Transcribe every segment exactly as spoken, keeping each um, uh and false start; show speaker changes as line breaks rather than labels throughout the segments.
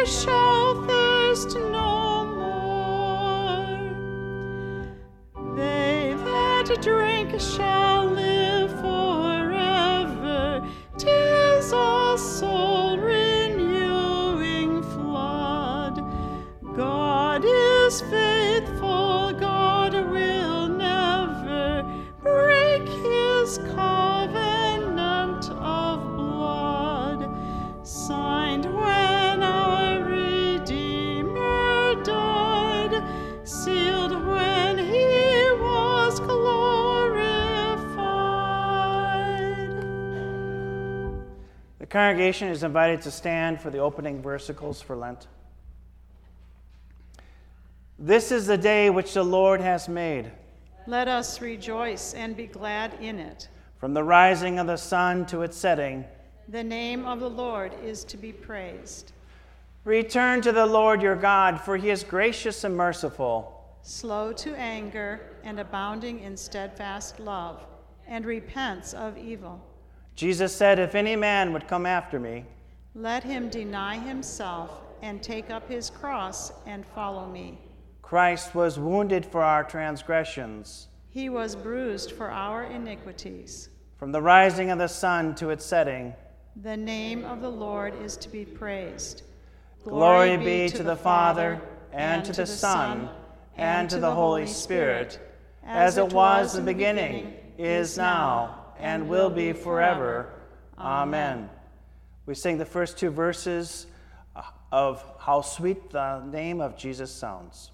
shall thirst no more. They that drink shall live forever. 'Tis a soul-renewing flood. God is faithful, God will never break his covenant of blood, signed when our Redeemer died, sealed when he was glorified.
The congregation is invited to stand for the opening versicles for Lent. This is the day which the Lord has made.
Let us rejoice and be glad in it.
From the rising of the sun to its setting,
the name of the Lord is to be praised.
Return to the Lord your God, for he is gracious and merciful,
slow to anger and abounding in steadfast love, and repents of evil.
Jesus said, if any man would come after me,
let him deny himself and take up his cross and follow me.
Christ was wounded for our transgressions.
He was bruised for our iniquities.
From the rising of the sun to its setting,
the name of the Lord is to be praised.
Glory, Glory be to, to the Father, and to the Son, and to the Holy Spirit, as it was in the beginning, is now, and will be forever. Amen. We sing the first two verses of How Sweet the Name of Jesus Sounds.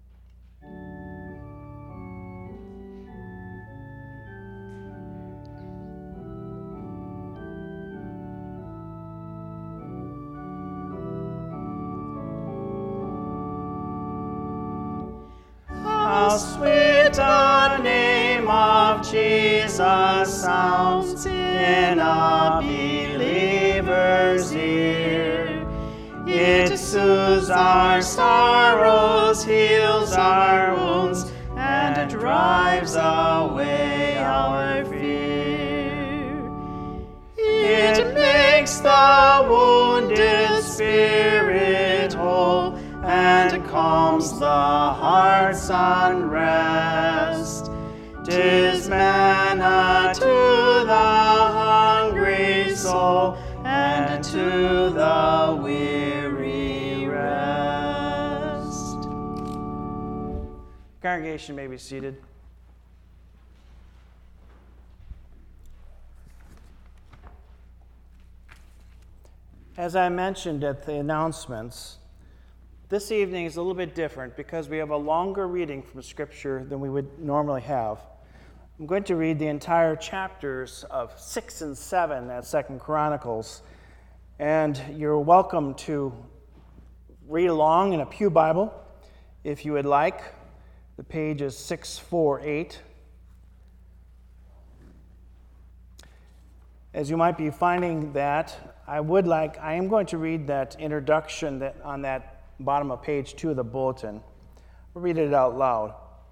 How sweet the name of Jesus sounds in a believer's ear. It soothes our sorrows, heals our wounds, and drives away our fear. It makes the wounded spirit whole and calms the heart's unrest. 'Tis manna to the hungry soul and to the weary rest. Congregation may be seated. As I mentioned at the announcements, this evening is a little bit different because we have a longer reading from Scripture than we would normally have. I'm going to read the entire chapters of six and seven at Second Chronicles, and you're welcome to read along in a pew Bible if you would like. The page is six forty-eight. As you might be finding that, I would like, I am going to read that introduction that on that bottom of page two of the bulletin. We'll read it out loud.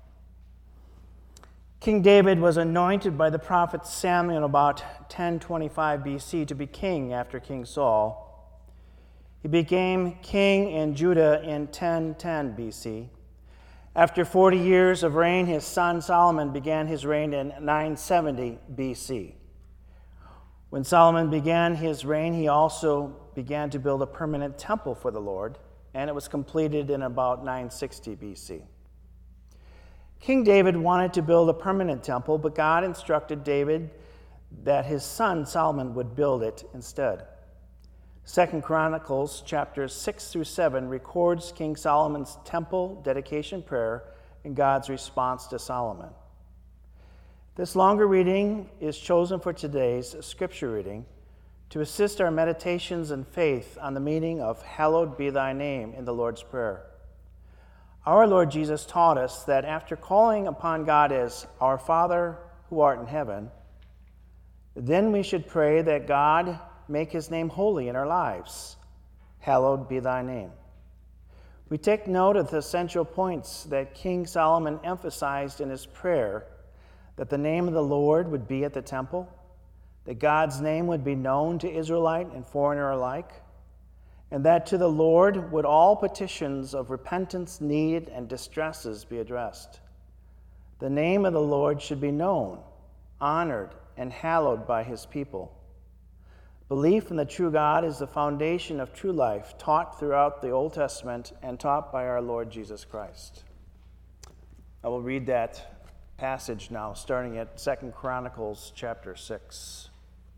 King David was anointed by the prophet Samuel about ten twenty-five B C to be king after King Saul. He became king in Judah in ten ten B C. After forty years of reign, his son Solomon began his reign in nine seventy B C. When Solomon began his reign, he also began to build a permanent temple for the Lord, and it was completed in about nine sixty B C. King David wanted to build a permanent temple, but God instructed David that his son Solomon would build it instead. Second Chronicles chapters six through seven records King Solomon's temple dedication prayer and God's response to Solomon. This longer reading is chosen for today's scripture reading to assist our meditations and faith on the meaning of hallowed be thy name in the Lord's Prayer. Our Lord Jesus taught us that after calling upon God as our Father who art in heaven, then we should pray that God make his name holy in our lives. Hallowed be thy name. We take note of the essential points that King Solomon emphasized in his prayer, that the name of the Lord would be at the temple, that God's name would be known to Israelite and foreigner alike, and that to the Lord would all petitions of repentance, need, and distresses be addressed. The name of the Lord should be known, honored, and hallowed by his people. Belief in the true God is the foundation of true life, taught throughout the Old Testament and taught by our Lord Jesus Christ. I will read that passage now, starting at Second Chronicles chapter six.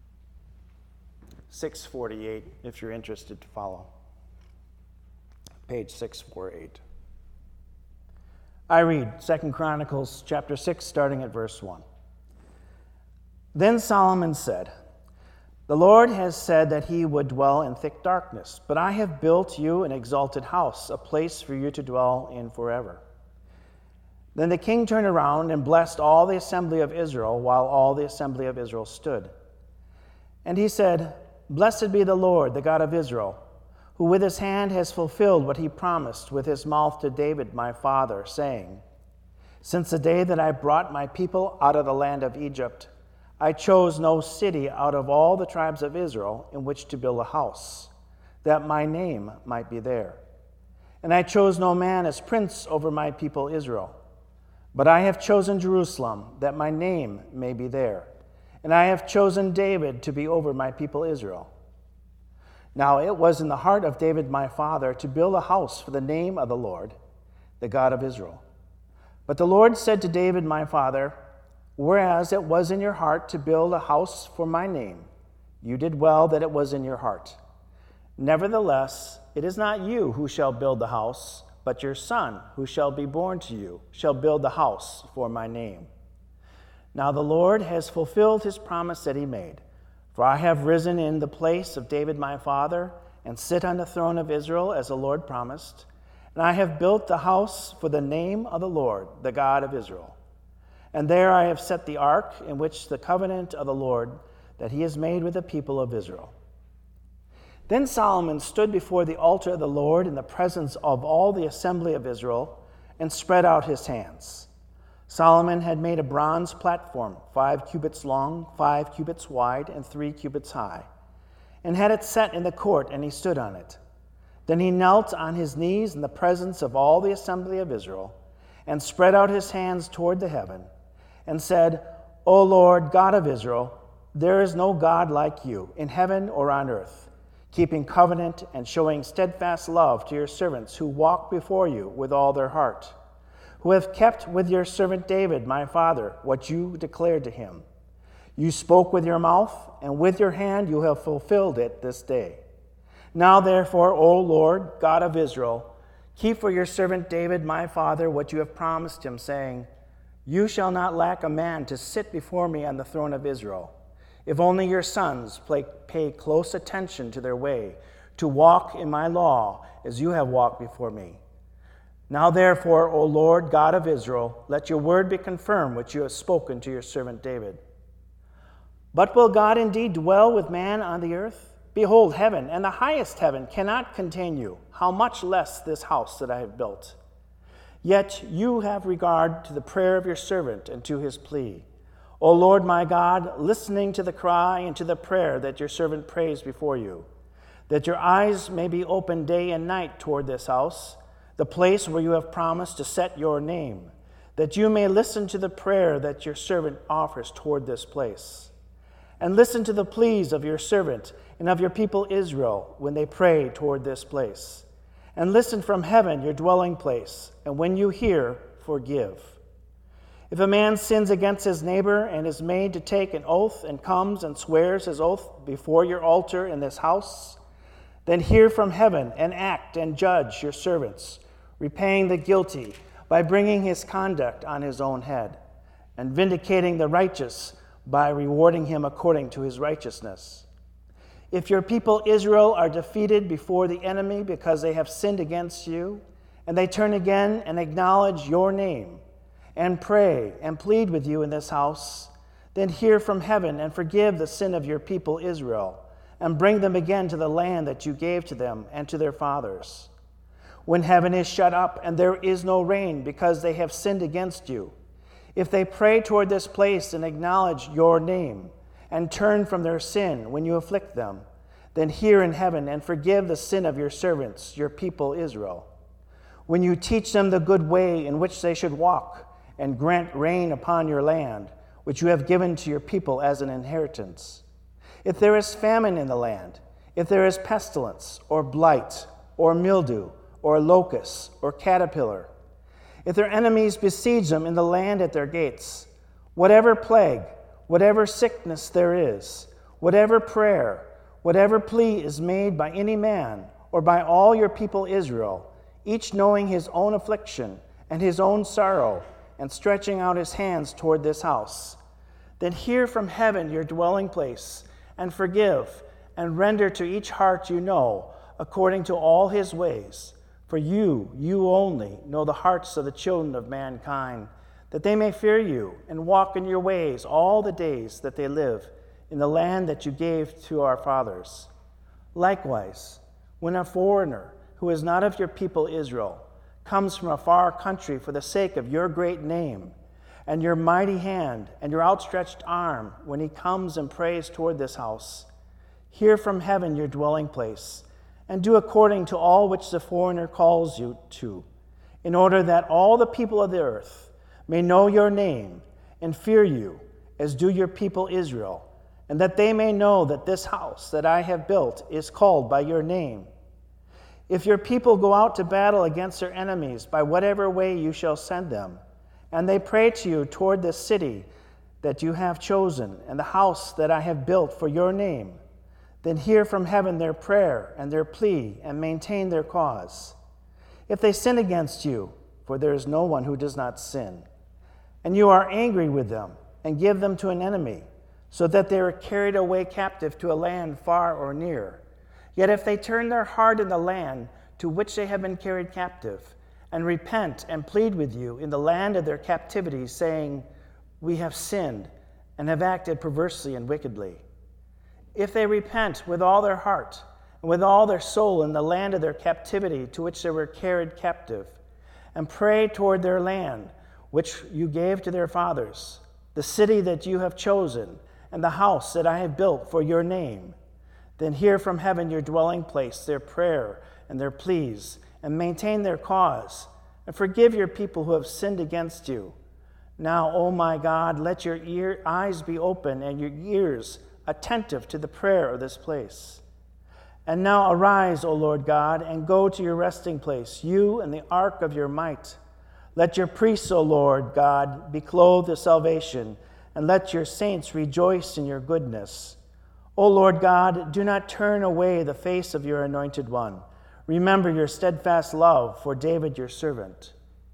six forty-eight, if you're interested to follow. Page six forty-eight. I read Second Chronicles chapter six, starting at verse one. Then Solomon said, "The Lord has said that he would dwell in thick darkness, but I have built you an exalted house, a place for you to dwell in forever." Then the king turned around and blessed all the assembly of Israel, while all the assembly of Israel stood. And he said, "Blessed be the Lord, the God of Israel, who with his hand has fulfilled what he promised with his mouth to David my father, saying, Since the day that I brought my people out of the land of Egypt, I chose no city out of all the tribes of Israel in which to build a house, that my name might be there. And I chose no man as prince over my people Israel. But I have chosen Jerusalem, that my name may be there. And I have chosen David to be over my people Israel. Now it was in the heart of David my father to build a house for the name of the Lord, the God of Israel. But the Lord said to David my father, Whereas it was in your heart to build a house for my name, you did well that it was in your heart. Nevertheless, it is not you who shall build the house, but your son, who shall be born to you, shall build the house for my name. Now the Lord has fulfilled his promise that he made, for I have risen in the place of David my father, and sit on the throne of Israel as the Lord promised, and I have built the house for the name of the Lord, the God of Israel. And there I have set the ark in which the covenant of the Lord that he has made with the people of Israel. Then Solomon stood before the altar of the Lord in the presence of all the assembly of Israel and spread out his hands. Solomon had made a bronze platform, five cubits long, five cubits wide, and three cubits high, and had it set in the court, and he stood on it. Then he knelt on his knees in the presence of all the assembly of Israel and spread out his hands toward the heaven, and said, O Lord, God of Israel, there is no God like you in heaven or on earth, keeping covenant and showing steadfast love to your servants who walk before you with all their heart, who have kept with your servant David, my father, what you declared to him. You spoke with your mouth, and with your hand you have fulfilled it this day. Now therefore, O Lord, God of Israel, keep for your servant David, my father, what you have promised him, saying, You shall not lack a man to sit before me on the throne of Israel, if only your sons pay close attention to their way, to walk in my law as you have walked before me. Now therefore, O Lord, God of Israel, let your word be confirmed which you have spoken to your servant David. But will God indeed dwell with man on the earth? Behold, heaven and the highest heaven cannot contain you, how much less this house that I have built. Yet you have regard to the prayer of your servant and to his plea. O Lord my God, listening to the cry and to the prayer that your servant prays before you, that your eyes may be open day and night toward this house, the place where you have promised to set your name, that you may listen to the prayer that your servant offers toward this place. And listen to the pleas of your servant and of your people Israel when they pray toward this place. And listen from heaven, your dwelling place, and when you hear, forgive. If a man sins against his neighbor and is made to take an oath and comes and swears his oath before your altar in this house, then hear from heaven and act and judge your servants, repaying the guilty by bringing his conduct on his own head, and vindicating the righteous by rewarding him according to his righteousness. If your people Israel are defeated before the enemy because they have sinned against you, and they turn again and acknowledge your name, and pray and plead with you in this house, then hear from heaven and forgive the sin of your people Israel, and bring them again to the land that you gave to them and to their fathers. When heaven is shut up and there is no rain because they have sinned against you, if they pray toward this place and acknowledge your name, and turn from their sin when you afflict them, then hear in heaven and forgive the sin of your servants, your people Israel. When you teach them the good way in which they should walk, and grant rain upon your land, which you have given to your people as an inheritance. If there is famine in the land, if there is pestilence, or blight, or mildew, or locust, or caterpillar, if their enemies besiege them in the land at their gates, whatever plague, whatever sickness there is, whatever prayer, whatever plea is made by any man or by all your people Israel, each knowing his own affliction and his own sorrow, and stretching out his hands toward this house, then hear from heaven your dwelling place, and forgive, and render to each heart you know, according to all his ways. For you, you only, know the hearts of the children of mankind, that they may fear you and walk in your ways all the days that they live in the land that you gave to our fathers. Likewise, when a foreigner who is not of your people Israel comes from a far country for the sake of your great name and your mighty hand and your outstretched arm, when he comes and prays toward this house, hear from heaven your dwelling place, and do according to all which the foreigner calls you to, in order that all the people of the earth may know your name and fear you, as do your people Israel, and that they may know that this house that I have built is called by your name. If your people go out to battle against their enemies by whatever way you shall send them, and they pray to you toward the city that you have chosen, and the house that I have built for your name, then hear from heaven their prayer and their plea, and maintain their cause. If they sin against you, for there is no one who does not sin, and you are angry with them, and give them to an enemy, so that they are carried away captive to a land far or near. Yet if they turn their heart in the land to which they have been carried captive, and repent and plead with you in the land of their captivity, saying, we have sinned and have acted perversely and wickedly. If they repent with all their heart and with all their soul in the land of their captivity to which they were carried captive, and pray toward their land, which you gave to their fathers, the city that you have chosen, and the house that I have built for your name, then hear from heaven your dwelling place, their prayer and their pleas, and maintain their cause, and forgive your people who have sinned against you. Now, O my God, let your ear, eyes be open and your ears attentive to the prayer of this place. And now arise, O Lord God, and go to your resting place, you and the ark of your might. Let your priests, O Lord God, be clothed with salvation, and let your saints rejoice in your goodness. O Lord God, do not turn away the face of your anointed one. Remember your steadfast love for David your servant.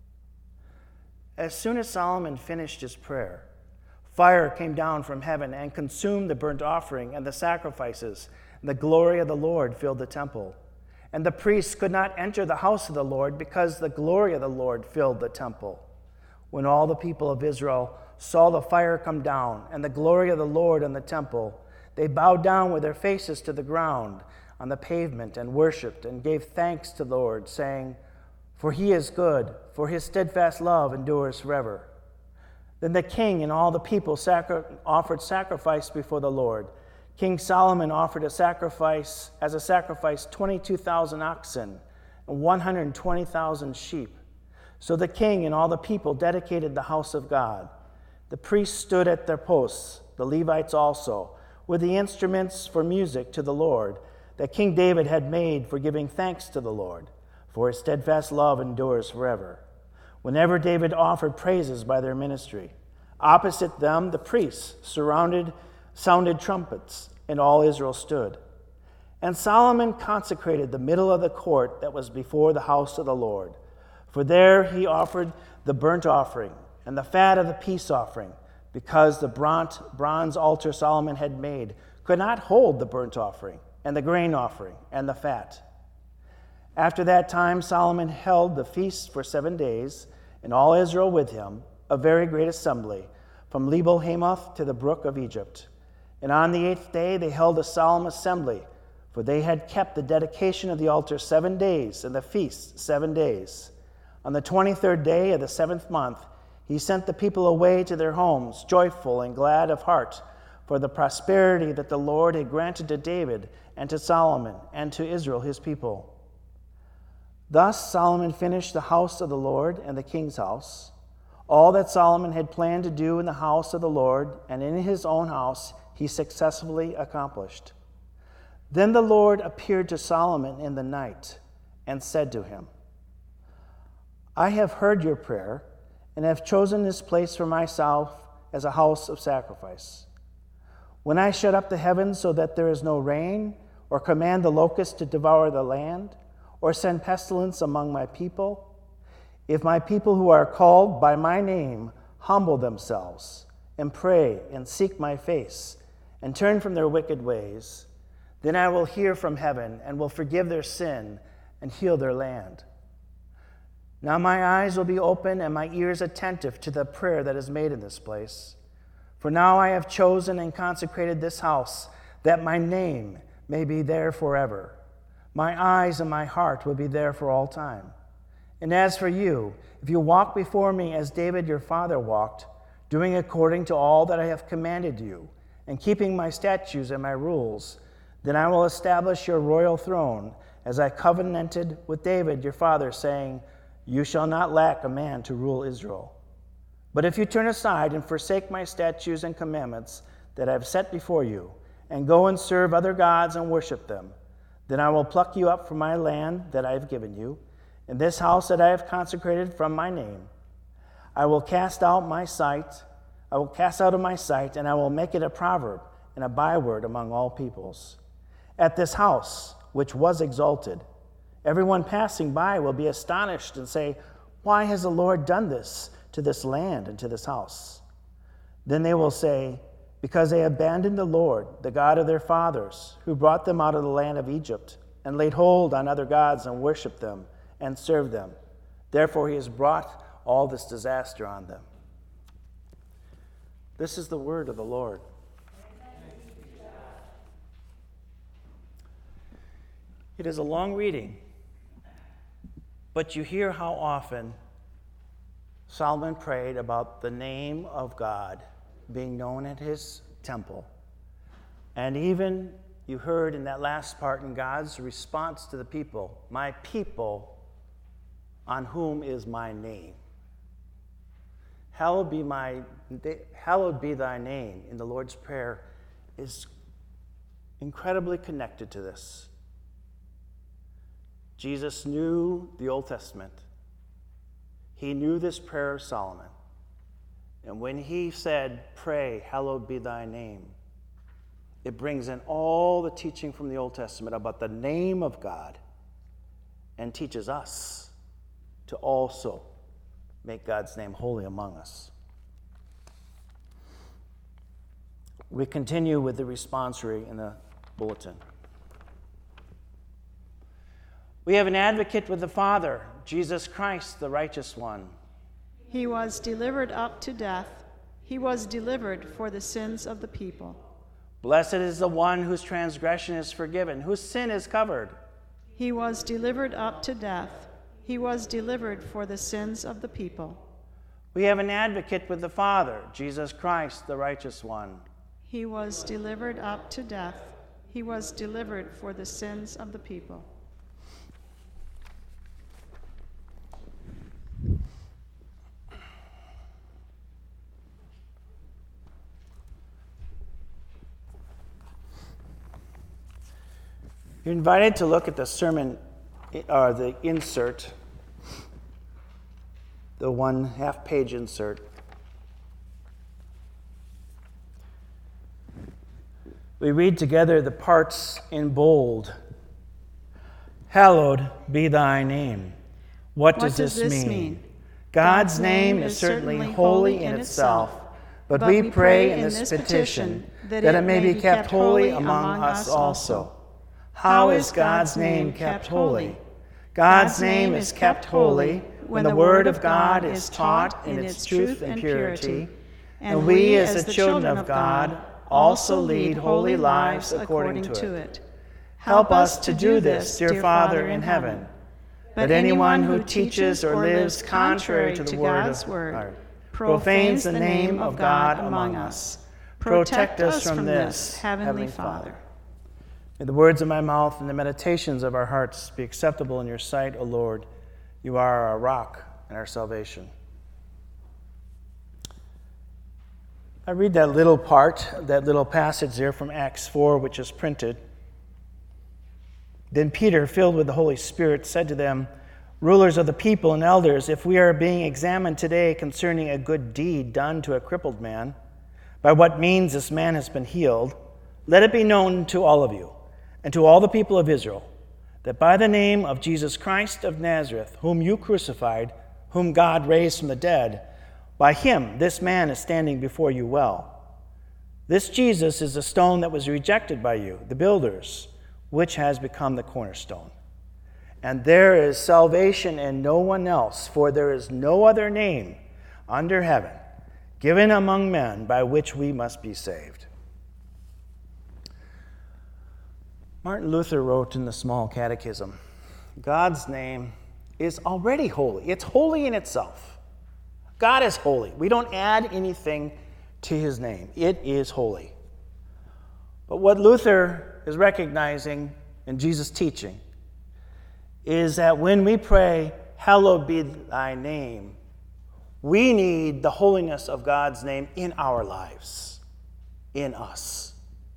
As soon as Solomon finished his prayer, fire came down from heaven and consumed the burnt offering and the sacrifices, and the glory of the Lord filled the temple. And the priests could not enter the house of the Lord because the glory of the Lord filled the temple. When all the people of Israel saw the fire come down and the glory of the Lord in the temple, they bowed down with their faces to the ground on the pavement and worshipped and gave thanks to the Lord, saying, for he is good, for his steadfast love endures forever. Then the king and all the people sacri- offered sacrifice before the Lord. King Solomon offered a sacrifice as a sacrifice twenty-two thousand oxen and one hundred twenty thousand sheep. So the king and all the people dedicated the house of God. The priests stood at their posts, the Levites also, with the instruments for music to the Lord that King David had made for giving thanks to the Lord, for his steadfast love endures forever. Whenever David offered praises by their ministry, opposite them the priests surrounded, sounded trumpets, and all Israel stood. And Solomon consecrated the middle of the court that was before the house of the Lord, for there he offered the burnt offering and the fat of the peace offering, because the bronze altar Solomon had made could not hold the burnt offering and the grain offering and the fat. After that time, Solomon held the feast for seven days, and all Israel with him, a very great assembly, from Lebo-Hamath to the brook of Egypt. And on the eighth day they held a solemn assembly, for they had kept the dedication of the altar seven days, and the feast seven days. On the twenty-third day of the seventh month, he sent the people away to their homes, joyful and glad of heart, for the prosperity that the Lord had granted to David and to Solomon and to Israel his people. Thus Solomon finished the house of the Lord and the king's house. All that Solomon had planned to do in the house of the Lord and in his own house, he successfully accomplished. Then the Lord appeared to Solomon in the night and said to him, I have heard your prayer and have chosen this place for myself as a house of sacrifice. When I shut up the heavens so that there is no rain, or command the locusts to devour the land, or send pestilence among my people, if my people who are called by my name humble themselves and pray and seek my face and turn from their wicked ways, then I will hear from heaven and will forgive their sin and heal their land. Now my eyes will be open and my ears attentive to the prayer that is made in this place. For now I have chosen and consecrated this house, that my name may be there forever. My eyes and my heart will be there for all time. And as for you, if you walk before me as David your father walked, doing according to all that I have commanded you, and keeping my statutes and my rules, then I will establish your royal throne, as I covenanted with David your father, saying, You shall not lack a man to rule Israel. But if you turn aside and forsake my statutes and commandments that I have set before you, and go and serve other gods and worship them, then I will pluck you up from my land that I have given you, in this house that I have consecrated from my name. I will cast out my sight, I will cast out of my sight, and I will make it a proverb and a byword among all peoples. At this house, which was exalted, everyone passing by will be astonished and say, Why has the Lord done this to this land and to this house? Then they will say, Because they abandoned the Lord, the God of their fathers, who brought them out of the land of Egypt, and laid hold on other gods and worshipped them and served them. Therefore he has brought all this disaster on them. This is the word of the Lord. It is a long reading, but you hear how often Solomon prayed about the name of God being known at his temple. And even you heard in that last part in God's response to the people, my people on whom is my name. Hallowed be my hallowed be thy name in the Lord's Prayer is incredibly connected to this. Jesus knew the Old Testament. He knew this prayer of Solomon. And when he said, Pray, hallowed be thy name, it brings in all the teaching from the Old Testament about the name of God and teaches us to also make God's name holy among us. We continue with the responsory in the bulletin. We have an advocate with the Father, Jesus Christ, the righteous one.
He was delivered up to death. He was delivered for the sins of the people.
Blessed is the one whose transgression is forgiven, whose sin is covered.
He was delivered up to death. He was delivered for the sins of the people.
We have an advocate with the Father, Jesus Christ, the righteous one.
He was delivered up to death. He was delivered for the sins of the people. You're invited to look at the sermon, or the insert, the one half-page insert. We read together the parts in bold. Hallowed be thy name. What,
what
does,
does
this,
this
mean?
mean?
God's name is certainly holy in itself, but we pray in this petition that it may be kept holy among us also. How is God's name kept holy? God's name is kept holy when the Word of God is taught in its truth and purity, and we as the children of God also lead holy lives according to it. Help us to do this, dear Father in heaven. But anyone who teaches or lives contrary to the God's word profanes the name of God among us. Protect us from this, Heavenly Father.
May the words of my mouth and the meditations of our hearts be acceptable in your sight, O Lord. You are our rock and our salvation. I read that little part, that little passage there from Acts four, which is printed. Then Peter, filled with the Holy Spirit, said to them, "Rulers of the people and elders, if we are being examined today concerning a good deed done to a crippled man, by what means this man has been healed, let it be known to all of you and to all the people of Israel, that by the name of Jesus Christ of Nazareth, whom you crucified, whom God raised from the dead, by him this man is standing before you well. This Jesus is the stone that was rejected by you, the builders, which has become the cornerstone. And there is salvation in no one else, for there is no other name under heaven given among men by which we must be saved." Martin Luther wrote in the Small Catechism, God's name is already holy. It's holy in itself. God is holy. We don't add anything to his name. It is holy. But what Luther is recognizing in Jesus' teaching is that when we pray, "Hallowed be thy name," we need the holiness of God's name in our lives, in us.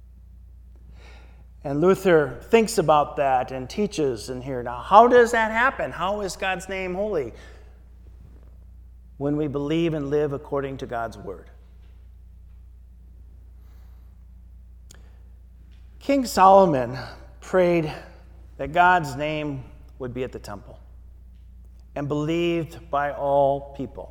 And Luther thinks about that and teaches in here. Now, how does that happen? How is God's name holy? When we believe and live according to God's word. King Solomon prayed that God's name would be at the temple and believed by all people.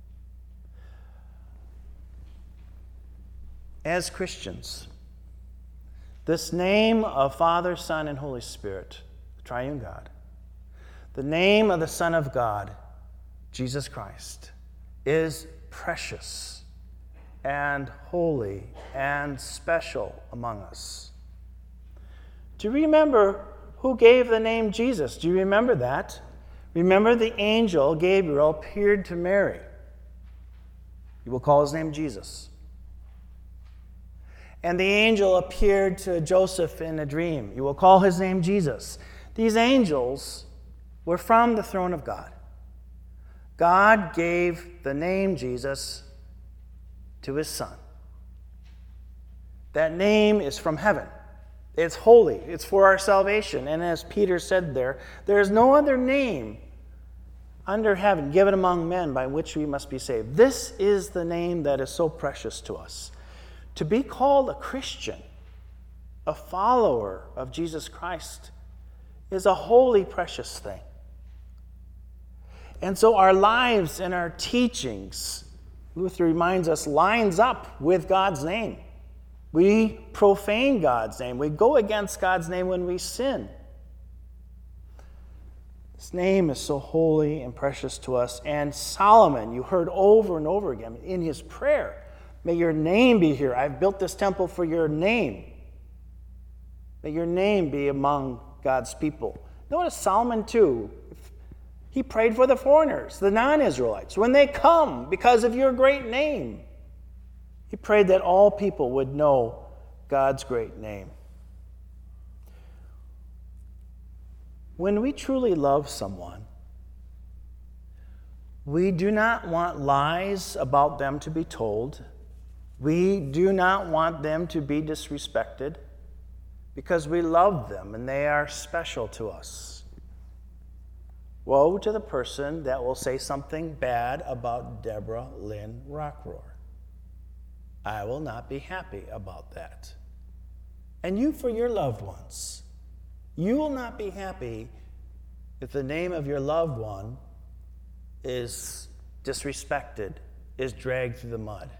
As Christians, this name of Father, Son, and Holy Spirit, the triune God, the name of the Son of God, Jesus Christ, is precious and holy and special among us. Do you remember who gave the name Jesus? Do you remember that? Remember the angel Gabriel appeared to Mary. You will call his name Jesus. And the angel appeared to Joseph in a dream. You will call his name Jesus. These angels were from the throne of God. God gave the name Jesus to his Son. That name is from heaven. It's holy. It's for our salvation. And as Peter said there, there is no other name under heaven given among men by which we must be saved. This is the name that is so precious to us. To be called a Christian, a follower of Jesus Christ, is a holy, precious thing. And so our lives and our teachings, Luther reminds us, lines up with God's name. We profane God's name. We go against God's name when we sin. His name is so holy and precious to us. And Solomon, you heard over and over again in his prayer, "May your name be here. I've built this temple for your name. May your name be among God's people." Notice Solomon too. He prayed for the foreigners, the non-Israelites. When they come because of your great name, he prayed that all people would know God's great name. When we truly love someone, we do not want lies about them to be told. We do not want them to be disrespected because we love them and they are special to us. Woe to the person that will say something bad about Deborah Lynn Rockroar. I will not be happy about that. And you for your loved ones. You will not be happy if the name of your loved one is disrespected, is dragged through the mud.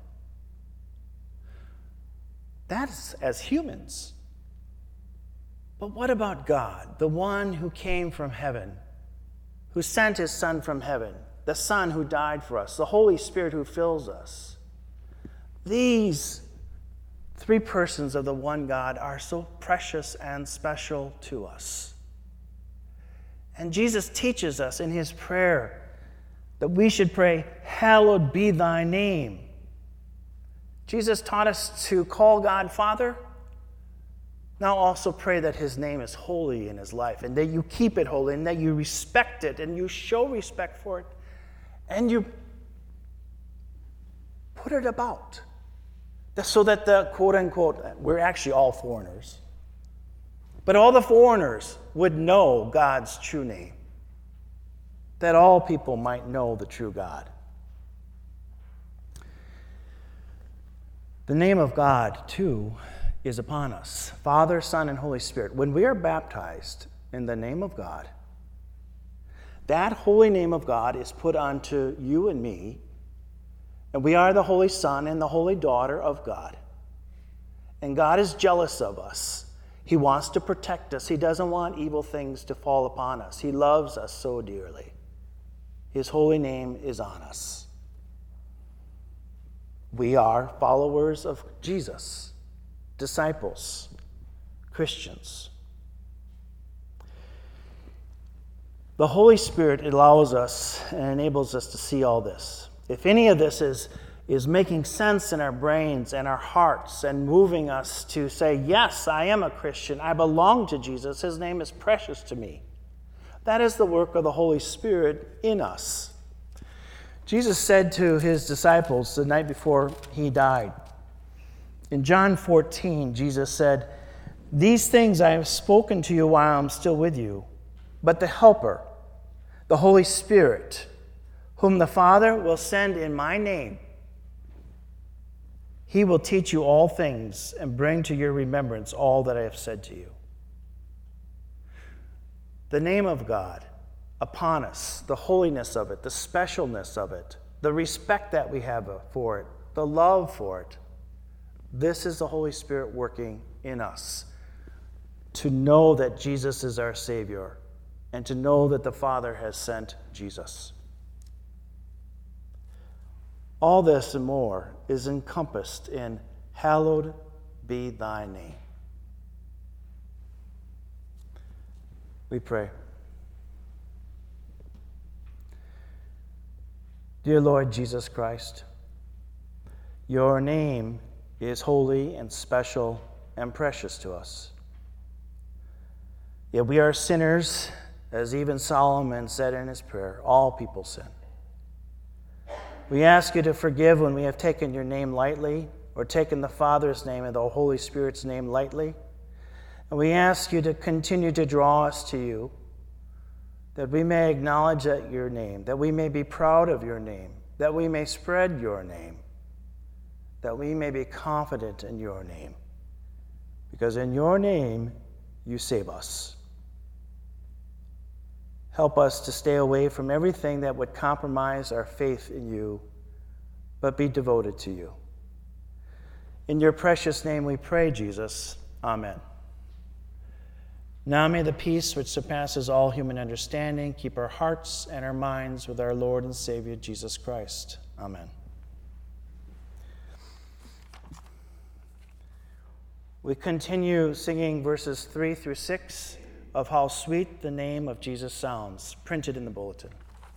That's as humans. But what about God, the one who came from heaven, who sent his Son from heaven, the Son who died for us, the Holy Spirit who fills us? These three persons of the one God are so precious and special to us. And Jesus teaches us in his prayer that we should pray, "Hallowed be thy name." Jesus taught us to call God Father. Now also pray that his name is holy in his life, and that you keep it holy, and that you respect it, and you show respect for it, and you put it about. So that the quote-unquote, we're actually all foreigners, but all the foreigners would know God's true name, that all people might know the true God. The name of God, too, is upon us, Father, Son, and Holy Spirit. When we are baptized in the name of God, that holy name of God is put onto you and me, and we are the holy son and the holy daughter of God. And God is jealous of us. He wants to protect us. He doesn't want evil things to fall upon us. He loves us so dearly. His holy name is on us. We are followers of Jesus, disciples, Christians. The Holy Spirit allows us and enables us to see all this. If any of this is, is making sense in our brains and our hearts and moving us to say, yes, I am a Christian, I belong to Jesus, his name is precious to me, that is the work of the Holy Spirit in us. Jesus said to his disciples the night before he died, in John fourteen, Jesus said, "These things I have spoken to you while I'm still with you, but the Helper, the Holy Spirit, whom the Father will send in my name, he will teach you all things and bring to your remembrance all that I have said to you." The name of God upon us, the holiness of it, the specialness of it, the respect that we have for it, the love for it, this is the Holy Spirit working in us to know that Jesus is our Savior and to know that the Father has sent Jesus. All this and more is encompassed in hallowed be thy name. We pray. Dear Lord Jesus Christ, your name is holy and special and precious to us. Yet we are sinners, as even Solomon said in his prayer, all people sin. We ask you to forgive when we have taken your name lightly or taken the Father's name and the Holy Spirit's name lightly. And we ask you to continue to draw us to you, that we may acknowledge that your name, that we may be proud of your name, that we may spread your name, that we may be confident in your name, because in your name you save us. Help us to stay away from everything that would compromise our faith in you, but be devoted to you. In your precious name we pray, Jesus. Amen. Now may the peace which surpasses all human understanding keep our hearts and our minds with our Lord and Savior, Jesus Christ. Amen. We continue singing verses three through six of How Sweet the Name of Jesus Sounds, printed in the bulletin.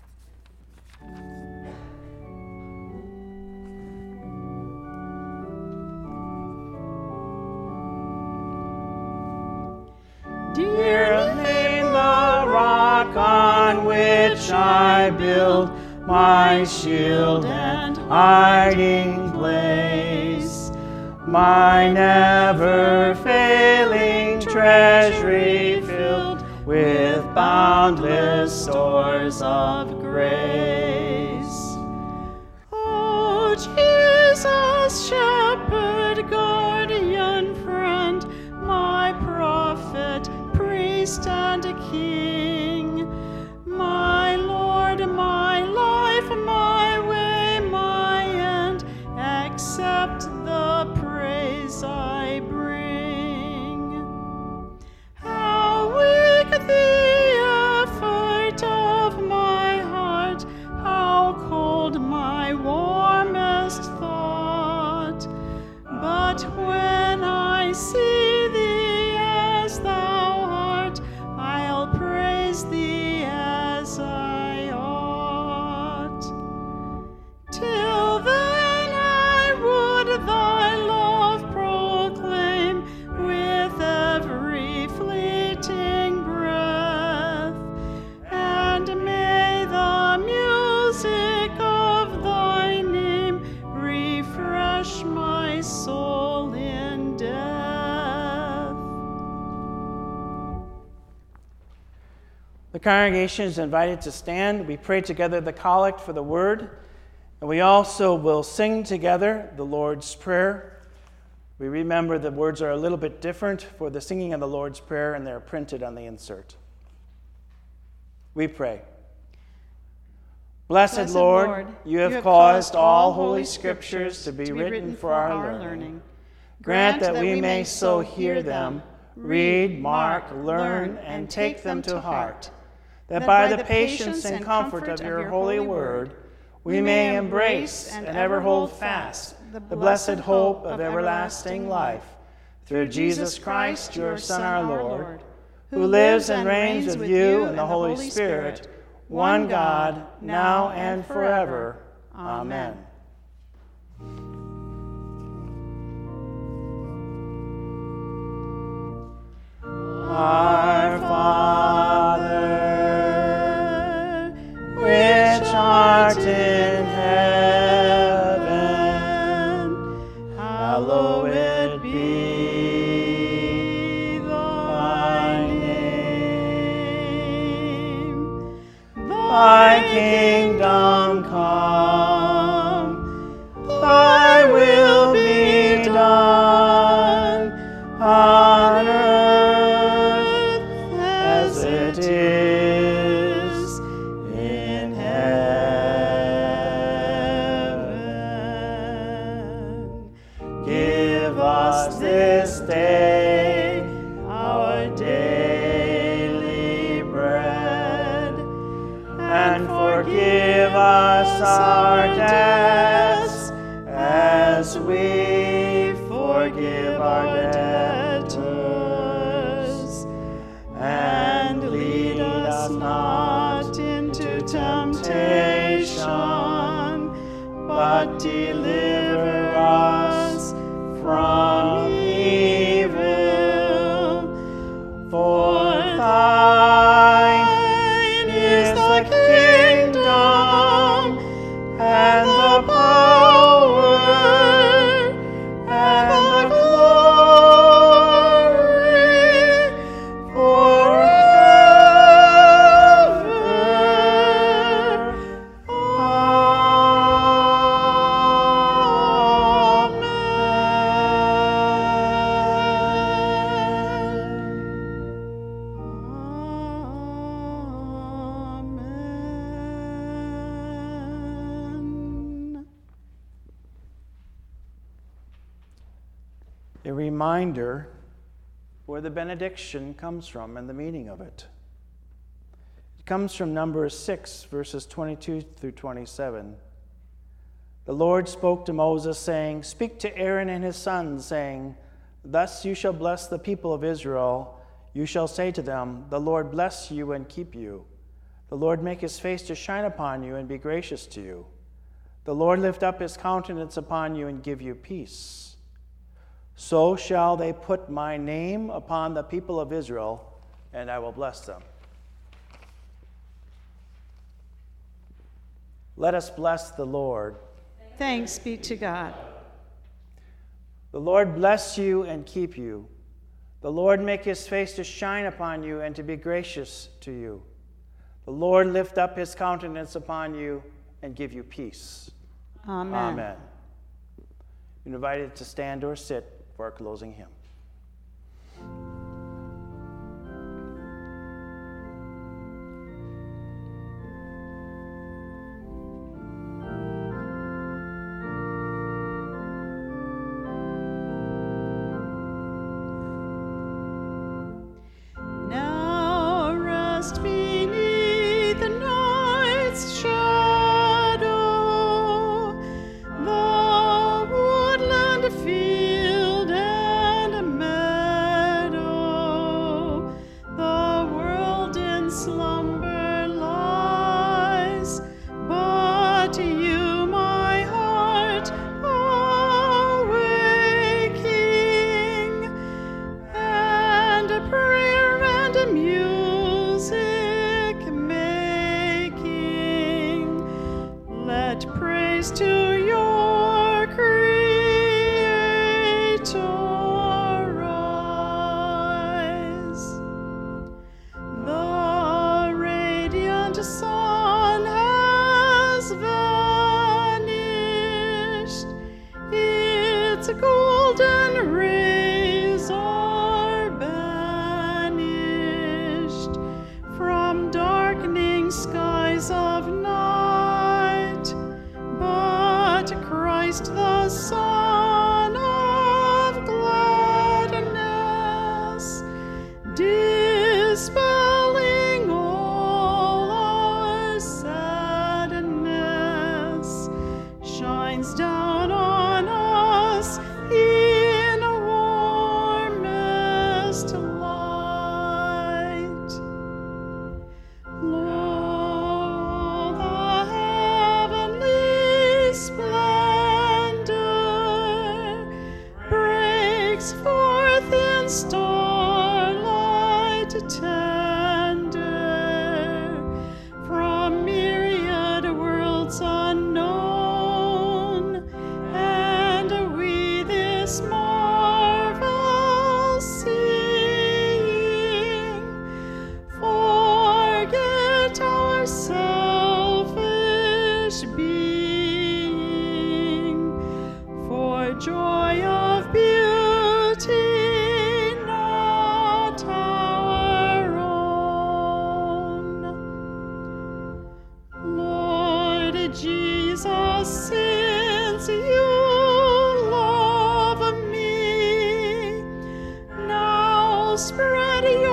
Dear name, the rock on which I build my shield and hiding place, my never-failing treasury filled with boundless stores of grace. Oh, Jesus, shepherd, guardian, friend, my prophet, priest, and king, my Lord, my life, my way, my end, accept the praise I bring. How weak the effort of my heart, how cold my warmest thought, but when I see thee as thou art, I'll praise thee as I ought.
The congregation is invited to stand. We pray together the collect for the word, and we also will sing together the Lord's Prayer. We remember the words are a little bit different for the singing of the Lord's Prayer, and they're printed on the insert. We pray. Blessed, Blessed Lord, Lord, you have, you have caused all holy scriptures to be, to be written for our learning. learning. Grant that we may so hear them, read, mark, learn, and take them to heart, that by the patience and comfort of your holy word, we may embrace and ever hold fast the blessed hope of everlasting life, through Jesus Christ, your Son, our Lord, who lives and reigns with you in the Holy Spirit, one God, now and forever. Amen. Our Father, which art in heaven, hallowed be thy name. Thy kingdom come, thy will be done on earth as it is in heaven. Give us this day our daily bread, and forgive us our debts as we forgive our debtors. And lead us not into temptation, but deliver us from evil. For thine is the kingdom and the power and the glory forever. Amen. A reminder where the benediction comes from and the meaning of it. It comes from Numbers six, verses twenty-two through twenty-seven. The Lord spoke to Moses, saying, "Speak to Aaron and his sons, saying, Thus you shall bless the people of Israel. You shall say to them, The Lord bless you and keep you. The Lord make his face to shine upon you and be gracious to you. The Lord lift up his countenance upon you and give you peace. So shall they put my name upon the people of Israel, and I will bless them." Let us bless the Lord.
Thanks be to God.
The Lord bless you and keep you. The Lord make his face to shine upon you and to be gracious to you. The Lord lift up his countenance upon you and give you peace.
Amen.
Amen. You're invited to stand or sit for our closing hymn.
Now rest beneath the night's shadow, the woodland field and
Daddy, you're